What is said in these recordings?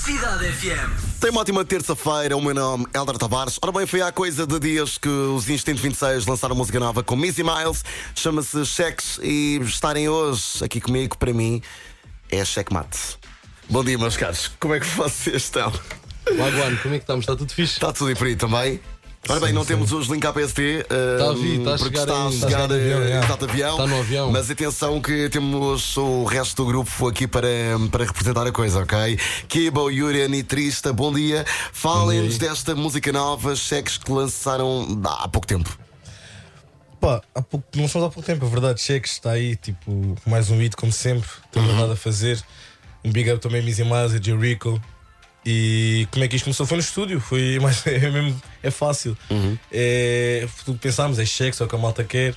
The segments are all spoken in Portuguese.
Cidade FM. Tem uma ótima terça-feira, o meu nome é Helder Tavares. Ora bem, foi há coisa de dias que os Instinto 26 lançaram música nova com Missy Miles, chama-se Cheques, e estarem hoje aqui comigo, para mim, é checkmate. Bom dia, meus caros, como é que vocês estão? Lagoano, como é que estamos? Está tudo fixe? Está tudo aí por aí também? Ora bem, não temos os link APST, Está a vir, está a porque chegar está a em- chegar está de avião, Está no avião. mas atenção que temos o resto do grupo aqui para representar a coisa, ok? Kibo, Yurian e Trista, bom dia. Falem-nos desta música nova, Cheques, que lançaram há pouco tempo. Pá, não só há pouco tempo, a verdade. Cheques está aí, tipo, mais um hit como sempre. Tem nada a fazer. Um big up também a Missy Miles e Jericho. E como é que isto começou? Foi no estúdio, foi mais, é fácil. É, tudo que pensámos, é cheque, só que a malta quer.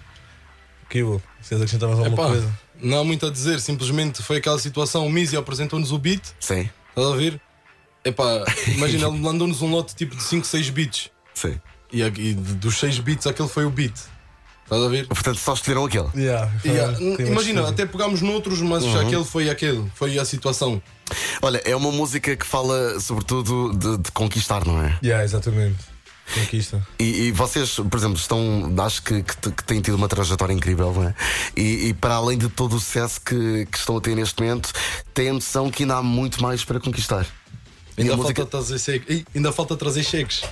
Kibo, vocês acrescentavam alguma Epá, coisa? não há muito a dizer, simplesmente foi aquela situação. O Mizzy apresentou-nos o beat, Sim, estás a ver? Epá, imagina, ele mandou-nos um lote tipo de 5, 6 beats. sim. E dos 6 beats, aquele foi o beat. Estás a ver? Portanto, só escolheram aquele. Imagina, até pegámos noutros, mas aquele foi foi a situação. Olha, é uma música que fala sobretudo de conquistar, não é? Exatamente. Conquista. E vocês, por exemplo, acho que têm tido uma trajetória incrível, não é? E para além de todo o sucesso que estão a ter neste momento, têm a noção que ainda há muito mais para conquistar. Ainda a falta, música- trazer cheques. Ainda falta trazer cheques.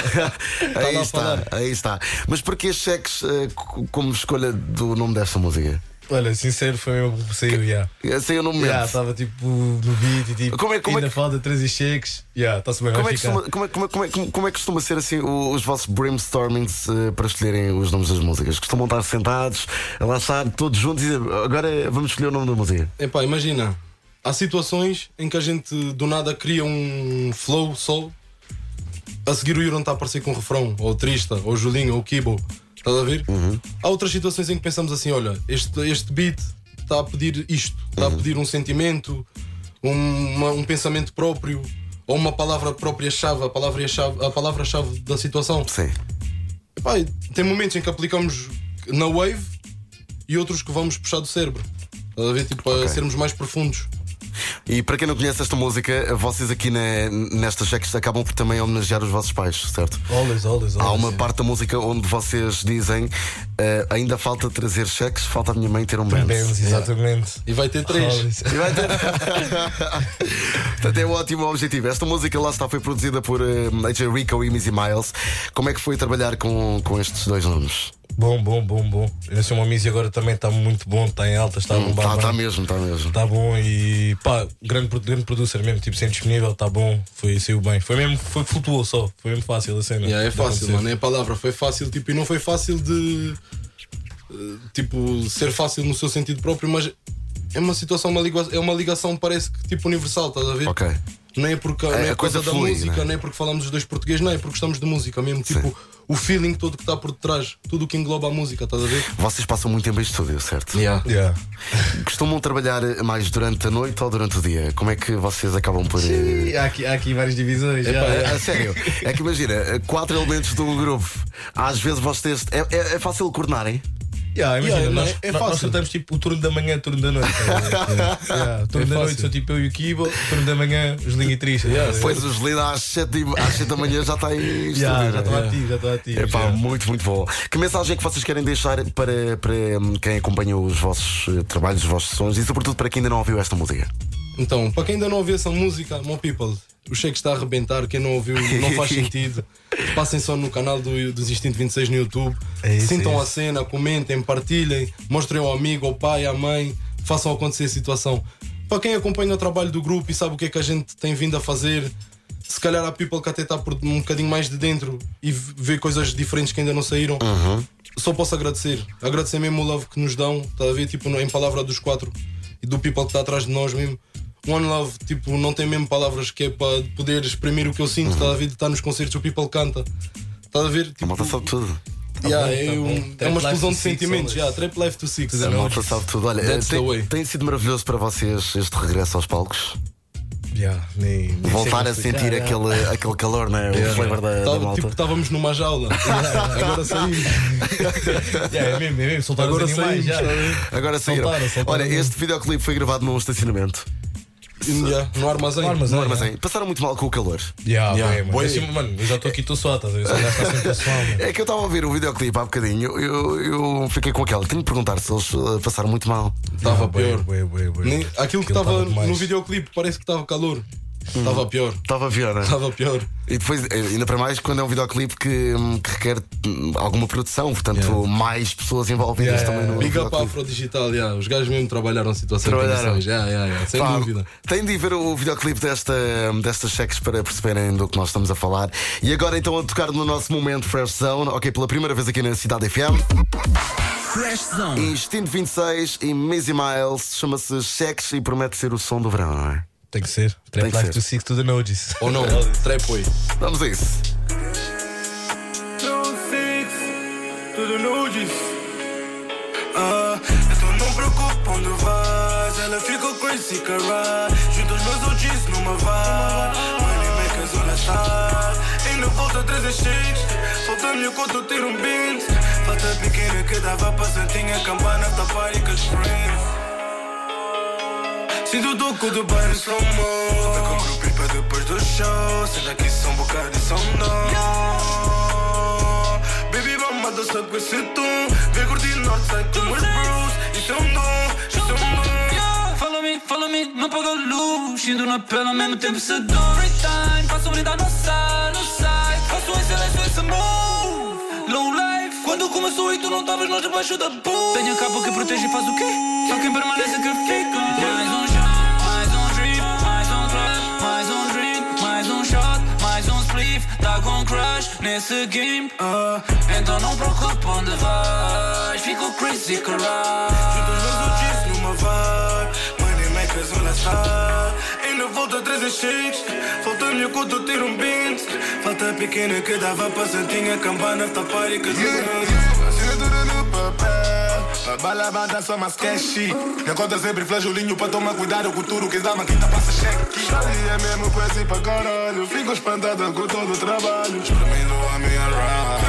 aí lá a está, falar. aí está. Mas porquê Cheques como escolha do nome desta música? Olha, sincero, foi mesmo que saiu, Saiu no momento. estava tipo no beat e tipo, Como é ainda que- falta 13 cheques. Está-se bem, Como vai é, que ficar. como é que costuma ser assim os vossos brainstormings para escolherem os nomes das músicas? Costumam estar sentados, a lançar todos juntos e dizer, agora vamos escolher o nome da música. Epá, imagina, há situações em que a gente do nada cria um flow só. A seguir o Yuron está a aparecer com o refrão, ou o Trista, ou o Julinho, ou o Kibo. Estás a ver? Há outras situações em que pensamos assim: olha, este beat está a pedir isto, está a pedir um sentimento, um pensamento próprio, ou uma palavra própria-chave, a palavra-chave da situação. Sim. Epá, tem momentos em que aplicamos na wave e outros que vamos puxar do cérebro. Estás a ver? Tipo, Ok. a sermos mais profundos. E para quem não conhece esta música, vocês aqui nestas Cheques acabam por também homenagear os vossos pais, certo? Always. Há uma parte da música onde vocês dizem ainda falta trazer cheques, falta a minha mãe ter um Benz. Benz, exatamente. E vai ter 3. Always. E vai ter... Portanto, é um ótimo objetivo. Esta música lá está, foi produzida por Jericho e Missy Miles. Como é que foi trabalhar com estes dois nomes? Bom. Esse uma Missy agora também está muito bom, está em alta, está a bombar. Está bem. mesmo. Está bom e pá, grande producer mesmo, tipo, sempre disponível, está bom, saiu bem. Foi flutuou só, foi mesmo fácil a cena. É de fácil, acontecer. mano. É a palavra, foi fácil, tipo, e não foi fácil de tipo, ser fácil no seu sentido próprio, mas é uma situação, é uma ligação, parece que tipo universal, estás a ver? Ok. Não é porque A não é por coisa causa da flui, música, né? não é porque falamos os dois português, não é porque gostamos de música mesmo, tipo, o feeling todo que está por detrás, tudo o que engloba a música, estás a ver? Vocês passam muito tempo em estúdio, certo? Yeah. Costumam trabalhar mais durante a noite ou durante o dia? Como é que vocês acabam por. E há aqui várias divisões. já. A sério, é que imagina, 4 elementos do grupo, às vezes vocês. É fácil coordenarem? Imagina, Yeah, nós, é nós fácil. tratamos tipo o turno da manhã, turno da noite. O turno da noite fácil. sou tipo eu e o Kibo, turno da manhã os Linha e Trista. Pois os líderes às 7 da manhã já está em estúdio. Já né? estou ativo. Epá, já. muito bom. Que mensagem é que vocês querem deixar para quem acompanha os vossos trabalhos, os vossos sons e sobretudo para quem ainda não ouviu esta música? Então, para quem ainda não ouviu essa música, my people, o Cheque está a arrebentar. Quem não ouviu, não faz sentido. Passem só no canal dos Instinto 26 no YouTube. É isso, Sintam é a isso. cena, comentem, partilhem, mostrem ao amigo, ao pai, à mãe, façam acontecer a situação. Para quem acompanha o trabalho do grupo e sabe o que é que a gente tem vindo a fazer, se calhar há people que até está por um bocadinho mais de dentro e vê coisas diferentes que ainda não saíram. Só posso agradecer. Agradecer mesmo o love que nos dão. Está a ver, tipo, em palavra dos 4 e do people que está atrás de nós mesmo. One Love, tipo, não tem mesmo palavras que é para poder exprimir o que eu sinto. Está a ver, de estar nos concertos, o people canta. Está a ver, A tipo, malta sabe tudo. yeah, bom, é, tá um- bom. é Trap uma Life explosão to de Six, sentimentos. always. Yeah, Trap Life to Six. A malta sabe tudo. Olha, That's the way. tem sido maravilhoso para vocês este regresso aos palcos? Nem Voltar sei a como sentir explicar, aquele calor, né? O flavor da malta. Tipo, estávamos numa jaula. Agora saímos. É mesmo, soltar Agora os animais saímos, já. Agora saíram. Soltaram Olha, mesmo. este videoclipe foi gravado num estacionamento. No armazém. No armazém. Passaram muito mal com o calor. Mano, eu já estou aqui, estou só, estás a ver? Só já está sempre pessoal, mano. É que eu estava a ouvir o videoclipe há bocadinho. Eu fiquei com aquela. Tenho de perguntar se eles passaram muito mal. Estava pior. Bué. Aquilo que estava no videoclipe parece que estava calor. Estava pior. Estava pior, né? Estava pior. E depois, ainda para mais, quando é um videoclipe que requer alguma produção, portanto, mais pessoas envolvidas também no Big up à videoclipe. Afrodigital, os gajos mesmo trabalharam situações de condições. Sem dúvida. Tem de ver o videoclipe destas cheques para perceberem do que nós estamos a falar. E agora então a tocar no nosso momento Fresh Zone, ok, pela primeira vez aqui na Cidade FM. Fresh Zone. Instinto 26 e Mizzy Miles, chama-se Cheques e promete ser o som do verão, não é? Tem que ser. Trap Life to Six to the Nodes. Ou não? Trap Way. Vamos a isso. Tudo nudes. Então não preocupa onde vais. Ela ficou crazy, cara. Junto os meus OGs numa vibe. Money makers, onde está? Ainda falta 3 shakes. Falta-me o conto ter um beat. Falta pequena que dava pra santinha. Campana, tapar e com os friends. Sinto o toco do baile slow-mo. Tá com o grupo para depois do show. Sendo aqui são bocado e são não. Baby, vamos dançar com esse tom. Vem curtir Northside com os bros. Isso é um dom, isso é um dom. Follow me, não paga luz. Indo na pele ao mesmo tempo seduz. Break time, faço brindar no sai. Faço excelência, esse move. Low life, quando começou e tu não estavas nós debaixo da boom. Tenho a capa que protege e faz o quê? Só quem permanece que fica. Mais um shot, mais um drip, mais um trap, mais um drink, mais um shot, mais um spliff. Tá com crush nesse game. Então não preocupa onde vais. Fico crazy, caralho. Junto os meus OGs numa vibe. Money makers, onde está? Ainda falta 3 shakes. Falta-me o conto ter um beat. Falta pequena que dava pra santinha. Campana, tapar e Assina tudo no papel. A bala banda só mais cash. Minha conta sempre flajolinho pra tomar cuidado com tudo que dá maquita passa cheque. Ali é mesmo crazy pra caralho. Fico espantada com todo o trabalho. Pra mim não há meia ride.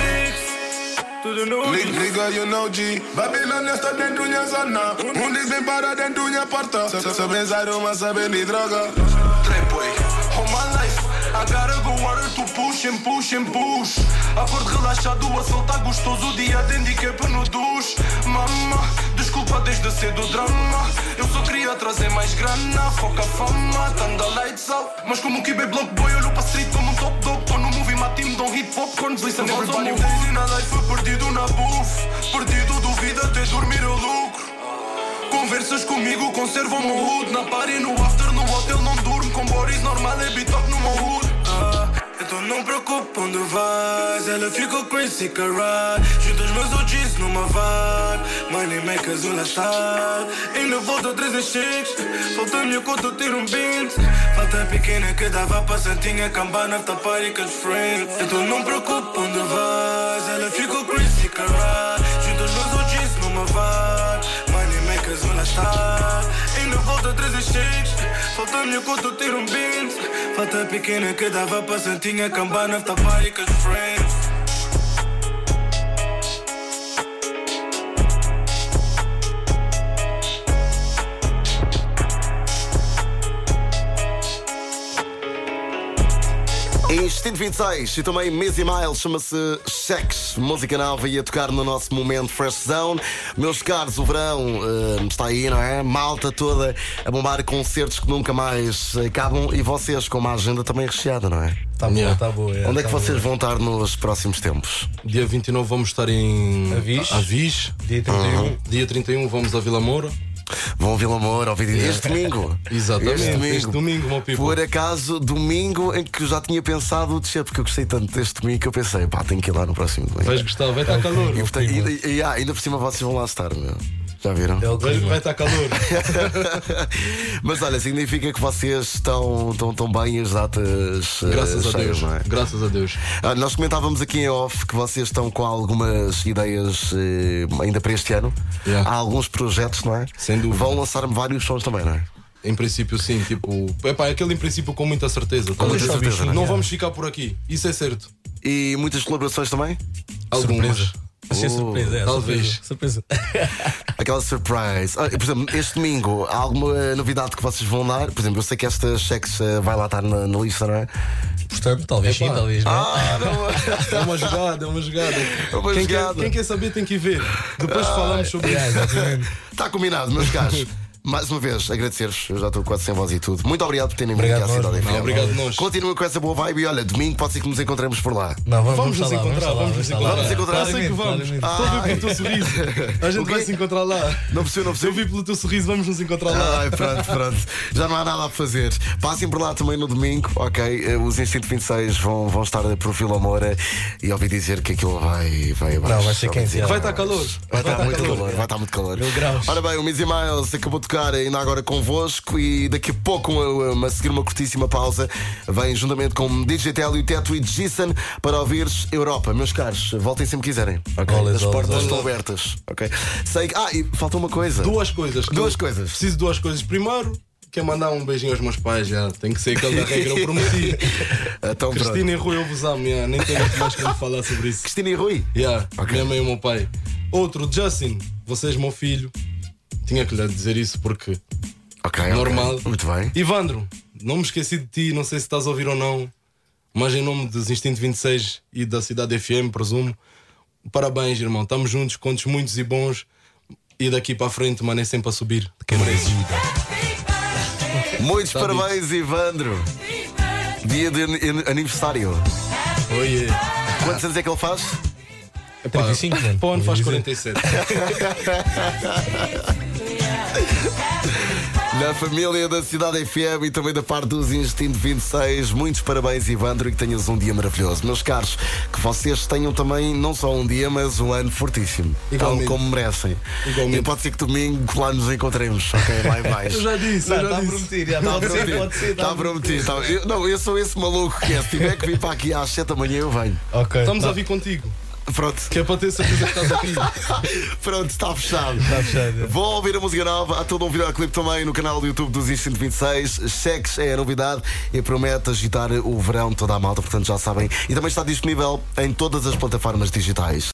tudo nudes. Liga, you know G. Babilônia está dentro da zona. Onde vem para dentro da porta. Se pensar uma saber de droga. Trapway, all my life I gotta go harder to push and push and push. Acordo relaxado, o assalto tá gostoso. O dia de handicap no duche. Mama, desculpa desde cedo drama. Eu só queria trazer mais grana. Foca a fama, tanda lights out. Mas como que bem block boy, olho pra street como um top dog. Tô no movie, my team don't hit popcorns. Listen, everybody days in a life foi perdido na buff. Perdido, duvida até dormir eu lucro. Conversas comigo, conservam o meu hood. Na party, no after, no hotel não durmo. Com bodies normal, é beat-up no meu hood. Então não preocupa onde vais. Ela ficou crazy, cara. Junto os meus OGs numa vibe. Money makers, onde está? Ainda volta 3 shakes. Falta-me o conto ter um beat. Falta pequena que dava pra santinha. Campana, tapar e com os friends. Então não preocupa onde vais. Ela ficou crazy, cara. Junto os meus OGs numa vibe. Onde está? Ainda volta 3 shakes. Falta-me o conto ter um beat. Falta pequena que dava pra santinha. Campana, tapar e com os friends. Instinto 26 e também Mizzy Miles, chama-se Cheques, música nova e a tocar no nosso momento Fresh Zone. Meus caros, o verão está aí, não é? Malta toda a bombar concertos que nunca mais acabam e vocês com uma agenda também recheada, não é? Tá boa, tá boa. Onde é que vocês vão estar nos próximos tempos? Dia 29 vamos estar em Avis. Dia 31. Dia 31 vamos a Vila Moura. Vão a Vila Moura ao vídeo este domingo. Exatamente, este domingo, meu people. Por acaso, domingo em que eu já tinha pensado descer, porque eu gostei tanto deste domingo que eu pensei, pá, tenho que ir lá no próximo domingo. Vais gostar, vai estar calor. E, portanto, ainda por cima vocês vão lá estar, meu. Já viram? Vai estar calor. Mas olha, significa que vocês estão bem as datas. Graças a cheias, Deus. não é? Graças a Deus. Nós comentávamos aqui em off que vocês estão com algumas ideias ainda para este ano. Yeah. Há alguns projetos, não é? Sem dúvida. Vão lançar vários sons também, não é? Em princípio, sim. Tipo, aquele em princípio com muita certeza. Com muita certeza, Não vamos ficar por aqui. Isso é certo. E muitas colaborações também? Algumas. Achei surpresa, talvez. Surpresa. Aquela surprise. Por exemplo, este domingo, há alguma novidade que vocês vão dar? Por exemplo, eu sei que esta Cheques vai lá estar na lista, não é? Portanto, talvez sim, talvez não. Não. É uma jogada, é uma jogada. uma jogada. Quem quer saber tem que ir ver. Depois falamos sobre isso. Exatamente. Está combinado, meus caros. Mais uma vez, agradecer-vos. Eu já estou quase sem voz e tudo. Muito obrigado por terem vindo aqui à Obrigado Cidade nós. FM. Não, obrigado nós. Continua com essa boa vibe e olha, domingo pode ser que nos encontremos por lá. Não, Vamos nos estar lá, encontrar, vamos nos estar lá. encontrar. Vamos encontrar. Eu sei que vamos. Claramente. Estou a ver pelo teu sorriso. A gente vai se encontrar lá. Não percebo, não Se eu percebo. vi pelo teu sorriso, vamos nos encontrar lá. Ai, pronto. Já não há nada a fazer. Passem por lá também no domingo, ok? Os Instinto 26 vão estar por Vila Moura e ouvi dizer que aquilo vai abaixo. Não, vai ser quente. Vai estar calor. Vai estar muito calor, vai estar muito calor. 1000 graus. Ora bem, o Mizzy Miles acabou de tocar ainda agora convosco e daqui a pouco, a seguir uma curtíssima pausa, vem juntamente com DJ Tel e o Teto e Jason para ouvires Europa. Meus caros, voltem sempre quiserem, ok? Olha, As portas olha. estão abertas, ok? Sei que. E falta uma coisa. Duas coisas. Duas coisas. Preciso de duas coisas. Primeiro, quer mandar um beijinho aos meus pais, já. Tem que ser aquele da regra, eu prometi. Então, pronto. Cristina e Rui, eu vos amo, já. Nem tenho muito mais como falar sobre isso. Cristina e Rui. Yeah, Ok. minha mãe e o meu pai. Outro, Justin, vocês, meu filho. Tinha que lhe dizer isso porque. Ok, Normal. ok. Muito bem. Ivandro, não me esqueci de ti, não sei se estás a ouvir ou não, mas em nome dos Instinto 26 e da Cidade FM, presumo, parabéns, irmão. Estamos juntos, contos muitos e bons. E daqui para a frente, mano, é sempre a subir. Que mereces. Muitos Tá parabéns, Ivandro. Dia de aniversário. Oiê. Quantos anos é que ele faz? 35, mano. Para onde faz Dizer. 47? Na família da Cidade FM e também da parte dos Instinto 26, muitos parabéns, Ivandro, e que tenhas um dia maravilhoso. Meus caros, que vocês tenham também não só um dia, mas um ano fortíssimo. Tal Igualmente. como merecem. Igualmente. E pode ser que domingo lá nos encontremos, ok? Lá em baixo. Eu já disse, eu já Está disse. prometido, já Está pode ser, prometido. pode ser. Está prometido. Eu sou esse maluco que é. Se tiver que vir para aqui às 7 da manhã, eu venho. Ok. Estamos a vir contigo, Pronto, que é para ter certeza que estás aqui. pronto, está fechado. Está fechado. Vou ouvir a música nova. Há todo um videoclipe também no canal do YouTube dos Instinto 26. Cheques é a novidade e promete agitar o verão toda a malta, portanto já sabem. E também está disponível em todas as plataformas digitais.